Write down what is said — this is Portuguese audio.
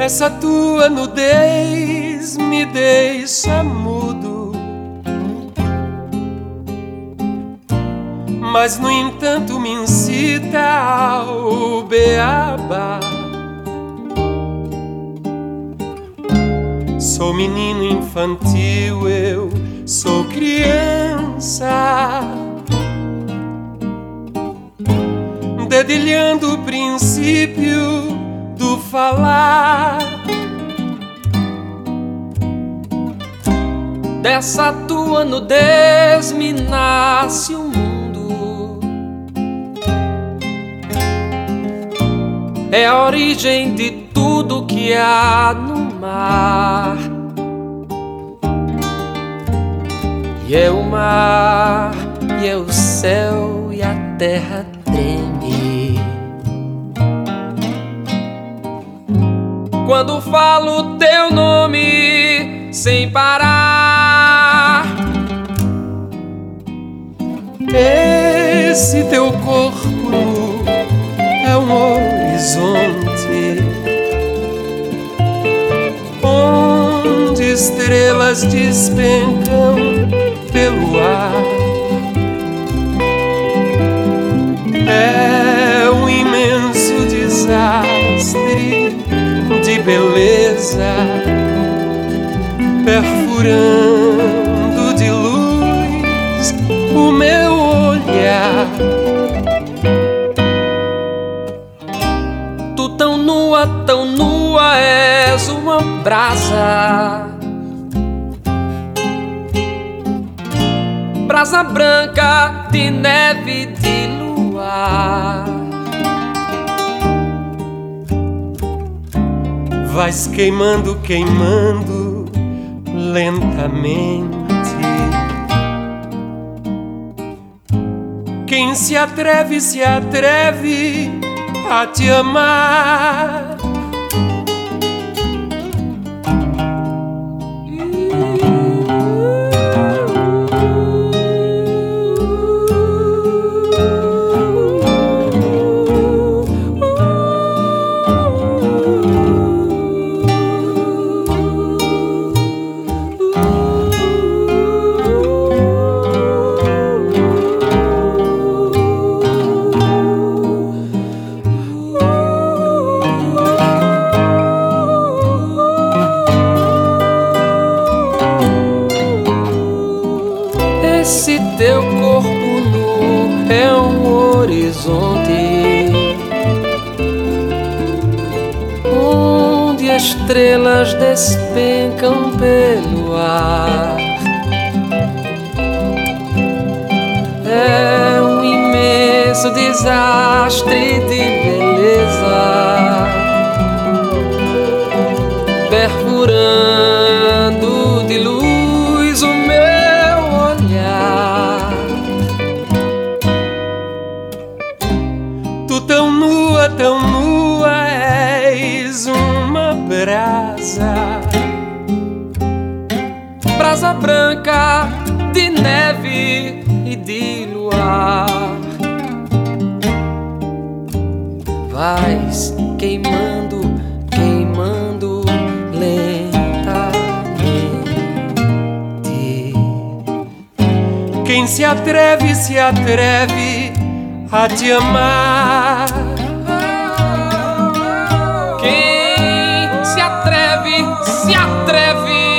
Essa tua nudez me deixa mudo, mas no entanto me incita ao beabá. Sou menino infantil, eu sou criança, dedilhando o princípio do falar. Dessa tua nudez me nasce o mundo, é a origem de tudo que há no mar. E é o mar, e é o céu, e a terra treme quando falo teu nome sem parar. Esse teu corpo é um horizonte onde estrelas despencam pelo ar. É um imenso desastre de beleza, perfurando de luz o meu olhar. Tu tão nua és uma brasa, brasa branca de neve de luar. Vais queimando, queimando lentamente. Quem se atreve a te amar. Esse teu corpo nu é um horizonte onde estrelas despencam pelo ar. É um imenso desastre de beleza, perfurando de luz o meu olhar. Tu tão nua és uma brasa, Brasa branca de neve e de luar. Vais queimando, queimando lentamente. quem se atreve a te amar. Quem se atreve